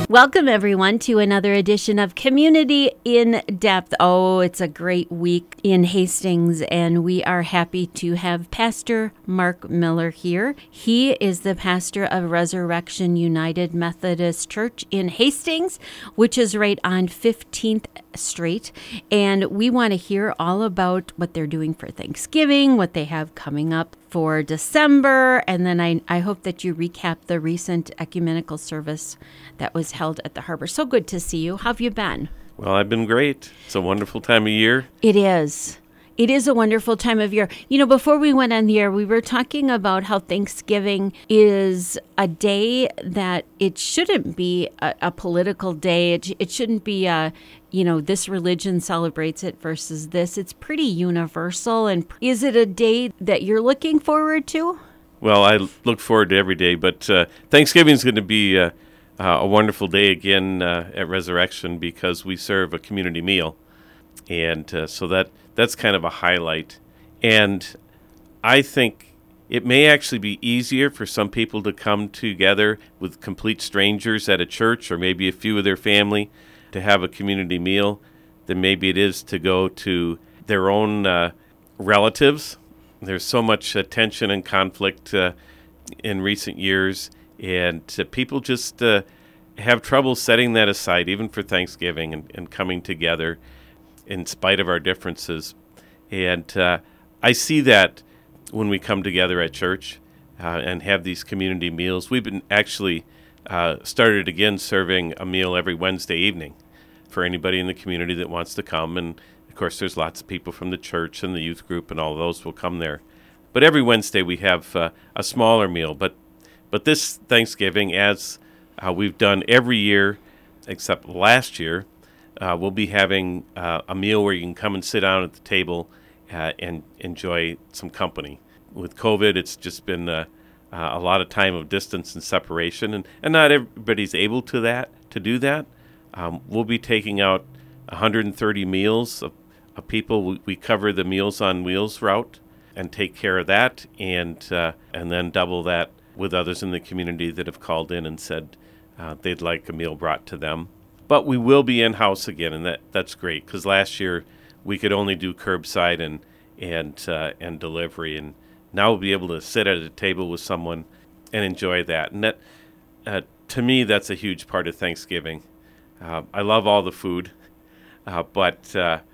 Welcome, everyone, to another edition of Community in Depth. Oh, it's a great week in Hastings, and we are happy to have Pastor Mark Miller here. He is the pastor of Resurrection United Methodist Church in Hastings, which is right on 15th Street. And we want to hear all about what they're doing for Thanksgiving, what they have coming up for December, and then I hope that you recap the recent ecumenical service that was held at the harbor. So good to see you. How have you been? Well, I've been great. It's a wonderful time of year. It is. It is a wonderful time of year. You know, before we went on the air, we were talking about how Thanksgiving is a day that it shouldn't be a political day. It shouldn't be this religion celebrates it versus this. It's pretty universal. And is it a day that you're looking forward to? Well, I look forward to every day, but Thanksgiving is going to be a wonderful day again at Resurrection because we serve a community meal. And so that's kind of a highlight. And I think it may actually be easier for some people to come together with complete strangers at a church or maybe a few of their family to have a community meal than maybe it is to go to their own relatives. There's so much tension and conflict in recent years, and people just have trouble setting that aside, even for Thanksgiving, and coming together in spite of our differences. And I see that when we come together at church and have these community meals. We've been actually started again serving a meal every Wednesday evening for anybody in the community that wants to come. And, of course, there's lots of people from the church and the youth group and all of those will come there. But every Wednesday we have a smaller meal. But this Thanksgiving, as we've done every year except last year, we'll be having a meal where you can come and sit down at the table and enjoy some company. With COVID, it's just been a lot of time of distance and separation, and not everybody's able to do that. We'll be taking out 130 meals of people. We cover the Meals on Wheels route and take care of that, and then double that with others in the community that have called in and said they'd like a meal brought to them. But we will be in-house again, and that's great, because last year we could only do curbside and delivery, and now we'll be able to sit at a table with someone and enjoy that. And that, to me, that's a huge part of Thanksgiving. I love all the food, but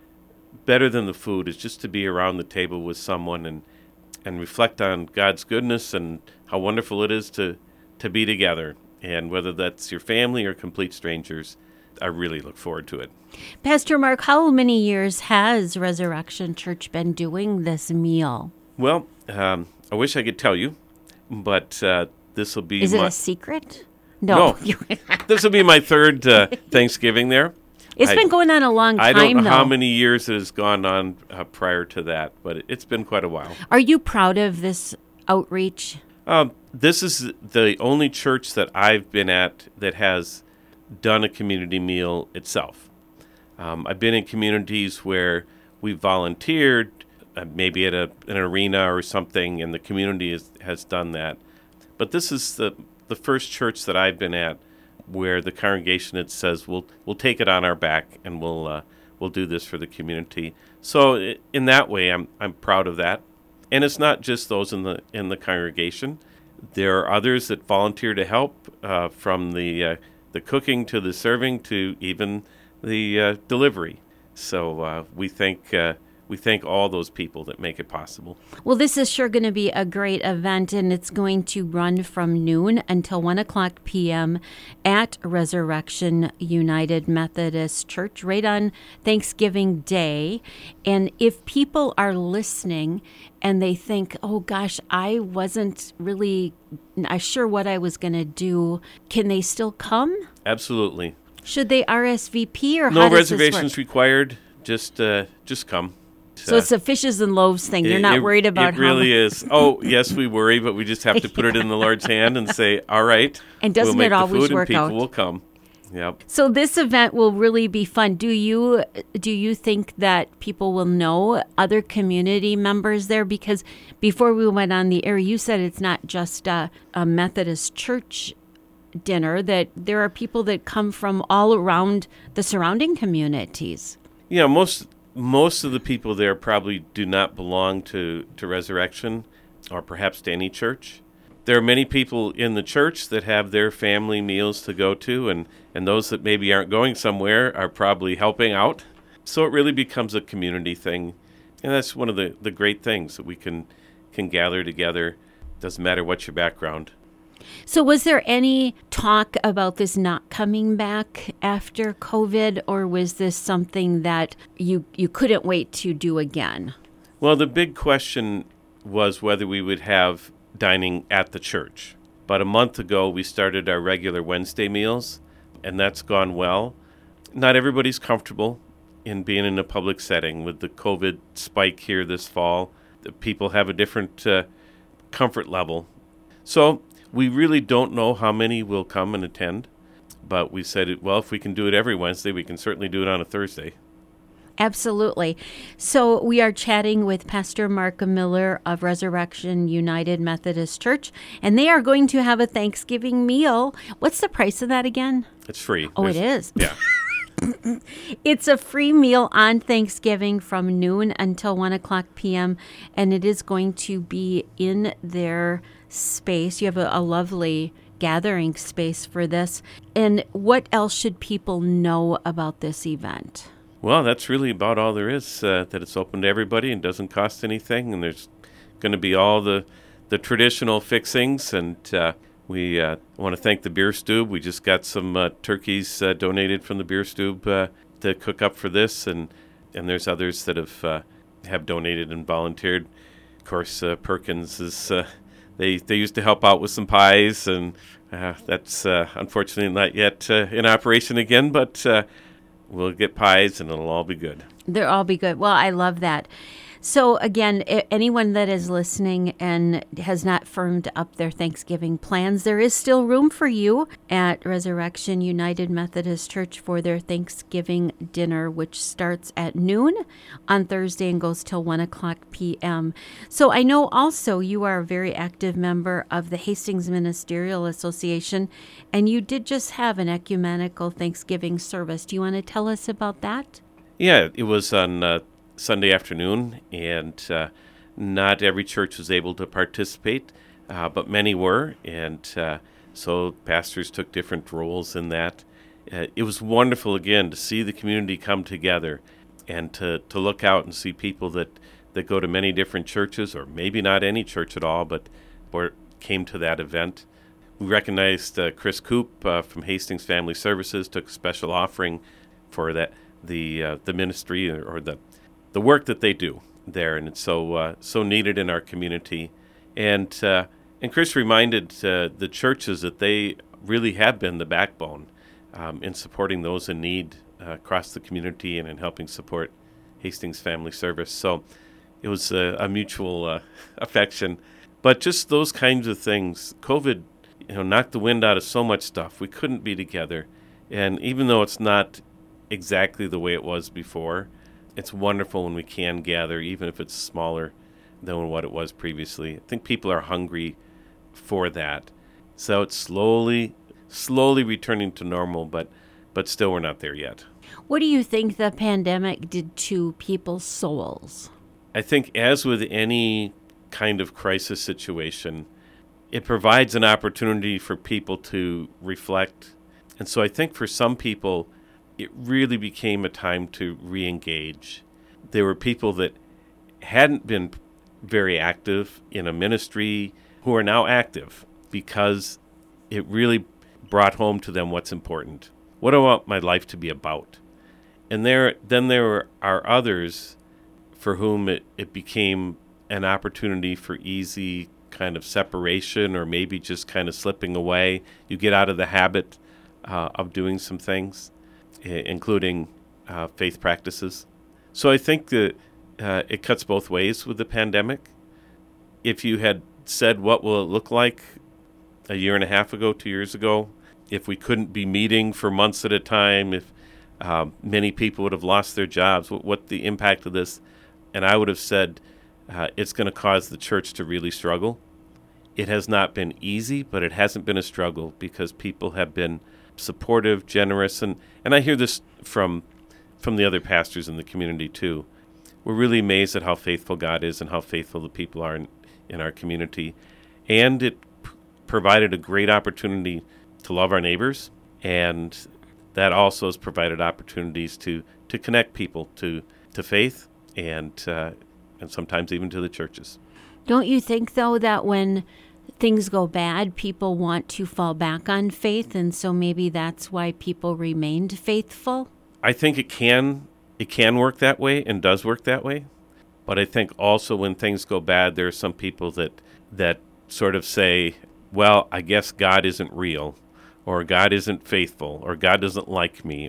better than the food is just to be around the table with someone and reflect on God's goodness and how wonderful it is to be together. And whether that's your family or complete strangers, I really look forward to it. Pastor Mark, how many years has Resurrection Church been doing this meal? Well, I wish I could tell you, but this will be... Is it a secret? No. This will be my third Thanksgiving there. It's been going on a long time, I don't know though. how many years it has gone on prior to that, but it's been quite a while. Are you proud of this outreach? This is the only church that I've been at that has done a community meal itself. I've been in communities where we've volunteered, maybe at an arena or something, and the community has done that. But this is the first church that I've been at where the congregation says we'll take it on our back and we'll do this for the community. So in that way, I'm proud of that. And it's not just those in the congregation. There are others that volunteer to help, from the cooking to the serving to even the delivery. So we thank all those people that make it possible. Well, this is sure going to be a great event, and it's going to run from noon until 1 o'clock p.m. at Resurrection United Methodist Church right on Thanksgiving Day. And if people are listening and they think, oh gosh, I wasn't really sure what I was going to do, can they still come? Absolutely. Should they RSVP or no how does reservations this work? Required? Just come. So it's a fishes and loaves thing. You're not worried about it really is. Oh, yes, we worry, but we just have to put it in the Lord's hand and say, all right. And doesn't we'll it always the food work and out? people will come. Yep. So this event will really be fun. Do you think that people will know other community members there? Because before we went on the air, you said it's not just a Methodist church dinner, that there are people that come from all around the surrounding communities. Yeah, most of the people there probably do not belong to Resurrection or perhaps to any church. There are many people in the church that have their family meals to go to, and those that maybe aren't going somewhere are probably helping out. So it really becomes a community thing. And that's one of the great things, that we can gather together. Doesn't matter what your background. So was there any talk about this not coming back after COVID, or was this something that you couldn't wait to do again? Well, the big question was whether we would have dining at the church. About a month ago, we started our regular Wednesday meals, and that's gone well. Not everybody's comfortable in being in a public setting with the COVID spike here this fall. The people have a different comfort level. So we really don't know how many will come and attend, but we said, well, if we can do it every Wednesday, we can certainly do it on a Thursday. Absolutely. So we are chatting with Pastor Mark Miller of Resurrection United Methodist Church, and they are going to have a Thanksgiving meal. What's the price of that again? It's free. Oh, it is? Yeah. It's a free meal on Thanksgiving from noon until 1 o'clock p.m., and it is going to be in their space. You have a lovely gathering space for this. And what else should people know about this event? Well, that's really about all there is, that it's open to everybody and doesn't cost anything, and there's going to be all the traditional fixings, and we want to thank the Beer Stube. We just got some turkeys donated from the Beer Stube to cook up for this, and there's others that have donated and volunteered. Of course, Perkins is they used to help out with some pies, and that's unfortunately not yet in operation again, but we'll get pies and it'll all be good. They'll all be good. Well, I love that. So again, anyone that is listening and has not firmed up their Thanksgiving plans, there is still room for you at Resurrection United Methodist Church for their Thanksgiving dinner, which starts at noon on Thursday and goes till 1 o'clock p.m. So I know also you are a very active member of the Hastings Ministerial Association, and you did just have an ecumenical Thanksgiving service. Do you want to tell us about that? Yeah, it was on Sunday afternoon, and not every church was able to participate, but many were, and so pastors took different roles in that. It was wonderful, again, to see the community come together and to look out and see people that go to many different churches, or maybe not any church at all, but came to that event. We recognized Chris Coop from Hastings Family Services, took a special offering for that the ministry or the work that they do there, and it's so needed in our community. And Chris reminded the churches that they really have been the backbone in supporting those in need across the community and in helping support Hastings Family Service. So it was a mutual affection. But just those kinds of things, COVID, knocked the wind out of so much stuff. We couldn't be together, and even though it's not exactly the way it was before, it's wonderful when we can gather, even if it's smaller than what it was previously. I think people are hungry for that. So it's slowly returning to normal, but still we're not there yet. What do you think the pandemic did to people's souls? I think, as with any kind of crisis situation, it provides an opportunity for people to reflect. And so I think for some people, it really became a time to re-engage. There were people that hadn't been very active in a ministry who are now active because it really brought home to them what's important. What do I want my life to be about? And then there are others for whom it became an opportunity for easy kind of separation, or maybe just kind of slipping away. You get out of the habit of doing some things, including faith practices. So I think that it cuts both ways with the pandemic. If you had said, what will it look like a year and a half ago, 2 years ago, if we couldn't be meeting for months at a time, if many people would have lost their jobs, what the impact of this? And I would have said it's going to cause the church to really struggle. it has not been easy, but it hasn't been a struggle because people have been supportive, generous, and I hear this from the other pastors in the community too. We're really amazed at how faithful God is and how faithful the people are in our community. And it provided a great opportunity to love our neighbors, and that also has provided opportunities to connect people to faith and sometimes even to the churches. Don't you think, though, that when things go bad, people want to fall back on faith, and so maybe that's why people remained faithful? I think it can work that way and does work that way. But I think also when things go bad, there are some people that sort of say, well, I guess God isn't real, or God isn't faithful, or God doesn't like me,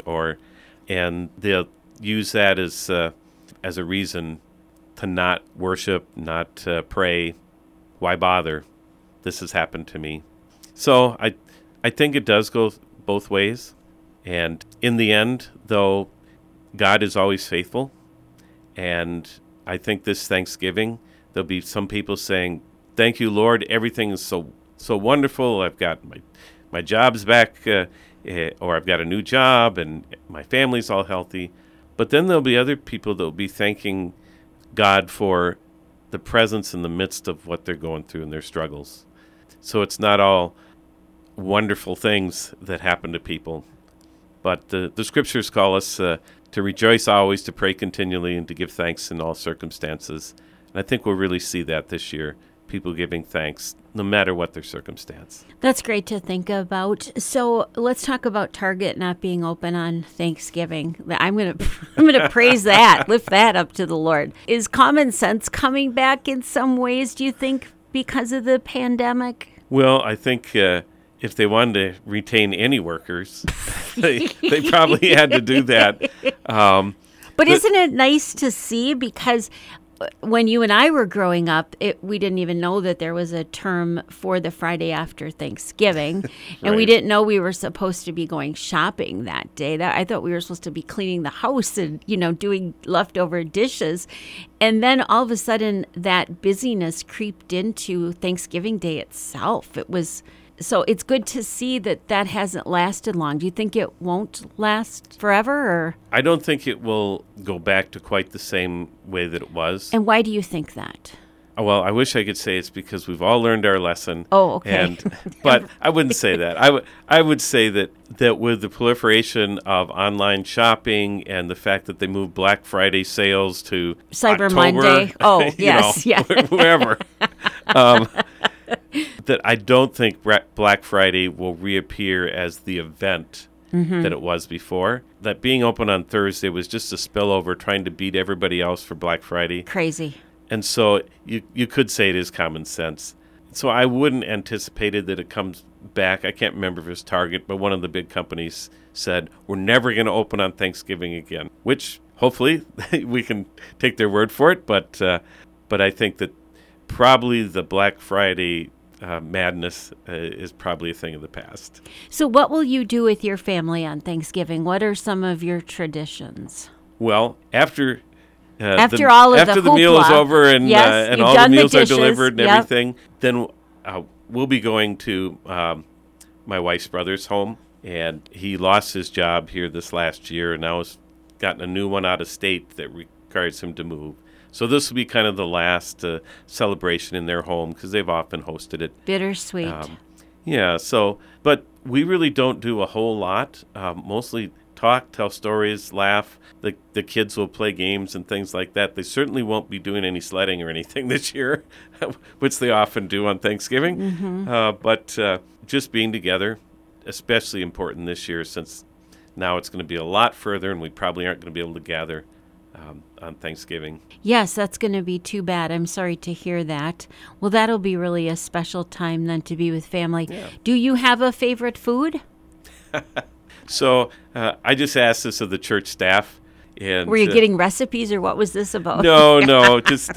and they'll use that as a reason to not worship, not pray. Why bother? This has happened to me. So I think it does go both ways. And in the end, though, God is always faithful. And I think this Thanksgiving, there'll be some people saying, thank you, Lord. Everything is so wonderful. I've got my job's back, or I've got a new job, and my family's all healthy. But then there'll be other people that will be thanking God for the presence in the midst of what they're going through and their struggles. So it's not all wonderful things that happen to people. But the scriptures call us to rejoice always, to pray continually, and to give thanks in all circumstances. And I think we'll really see that this year, people giving thanks no matter what their circumstance. That's great to think about. So let's talk about Target not being open on Thanksgiving. I'm gonna praise that, lift that up to the Lord. Is common sense coming back in some ways, do you think, because of the pandemic? Well, I think if they wanted to retain any workers, they probably had to do that. But isn't it nice to see? Because when you and I were growing up, we didn't even know that there was a term for the Friday after Thanksgiving. And we didn't know we were supposed to be going shopping that day. I thought we were supposed to be cleaning the house and, doing leftover dishes. And then all of a sudden that busyness creeped into Thanksgiving Day itself. So it's good to see that hasn't lasted long. Do you think it won't last forever? Or? I don't think it will go back to quite the same way that it was. And why do you think that? Well, I wish I could say it's because we've all learned our lesson. Oh, okay. But I wouldn't say that. I would say that with the proliferation of online shopping and the fact that they moved Black Friday sales to Cyber October, Monday. Oh, yes, yeah. Wherever. That I don't think Black Friday will reappear as the event that it was before. That being open on Thursday was just a spillover trying to beat everybody else for Black Friday. Crazy. And so you could say it is common sense. So I wouldn't anticipate it that it comes back. I can't remember if it was Target, but one of the big companies said, we're never going to open on Thanksgiving again, which hopefully we can take their word for it. But I think that probably the Black Friday madness is probably a thing of the past. So what will you do with your family on Thanksgiving? What are some of your traditions? Well, after the meal is over and all the meals are delivered and yep. everything, then we'll be going to my wife's brother's home. And he lost his job here this last year and now has gotten a new one out of state that requires him to move. So this will be kind of the last celebration in their home because they've often hosted it. Bittersweet. But we really don't do a whole lot. Mostly talk, tell stories, laugh. The kids will play games and things like that. They certainly won't be doing any sledding or anything this year, which they often do on Thanksgiving. Mm-hmm. But just being together, especially important this year since now it's going to be a lot further and we probably aren't going to be able to gather on Thanksgiving. Yes, that's going to be too bad. I'm sorry to hear that. Well, that'll be really a special time then to be with family. Yeah. Do you have a favorite food? So I just asked this of the church staff. And were you getting recipes or what was this about? No, just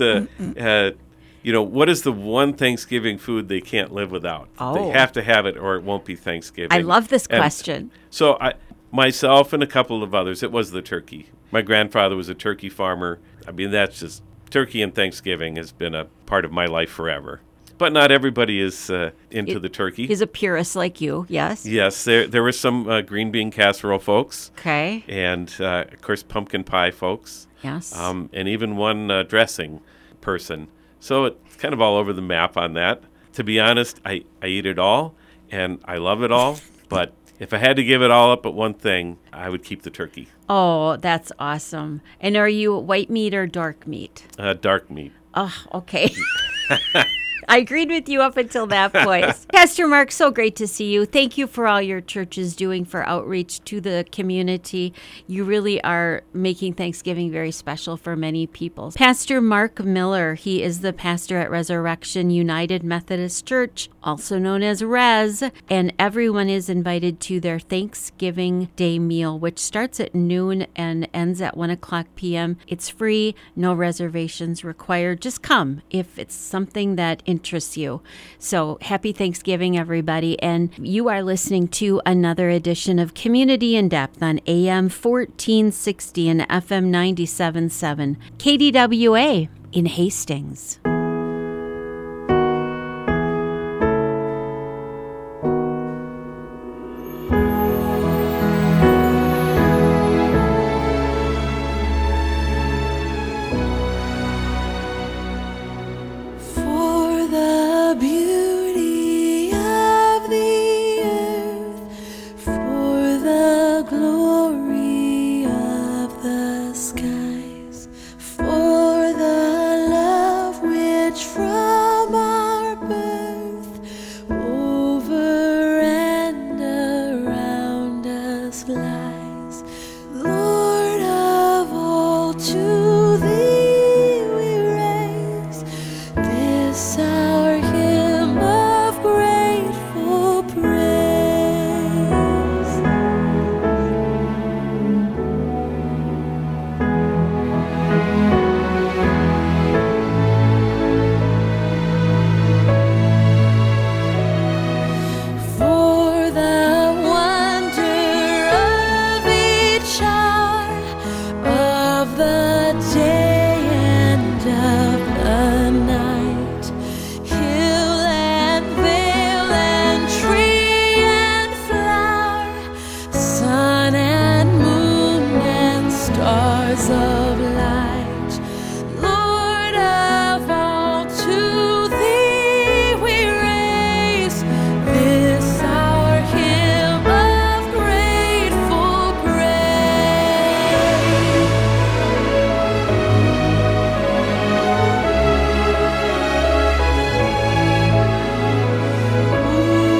what is the one Thanksgiving food they can't live without? Oh. They have to have it or it won't be Thanksgiving. I love this question. So myself and a couple of others, it was the turkey. My grandfather was a turkey farmer. I mean, that's just turkey and Thanksgiving has been a part of my life forever. but not everybody is into the turkey. He's a purist like you, yes? Yes, there were some green bean casserole folks. Okay. And, of course, pumpkin pie folks. Yes. And even one dressing person. So it's kind of all over the map on that. To be honest, I eat it all, and I love it all. But if I had to give it all up but one thing, I would keep the turkey. Oh, that's awesome. And are you white meat or dark meat? Dark meat. Oh, okay. I agreed with you up until that point. Pastor Mark, so great to see you. Thank you for all your church is doing for outreach to the community. You really are making Thanksgiving very special for many people. Pastor Mark Miller, he is the pastor at Resurrection United Methodist Church, also known as Res, and everyone is invited to their Thanksgiving Day meal, which starts at noon and ends at 1 o'clock p.m. It's free, no reservations required. Just come if it's something that interests you. So happy Thanksgiving, everybody. And you are listening to another edition of Community in Depth on AM 1460 and FM 97.7, KDWA in Hastings.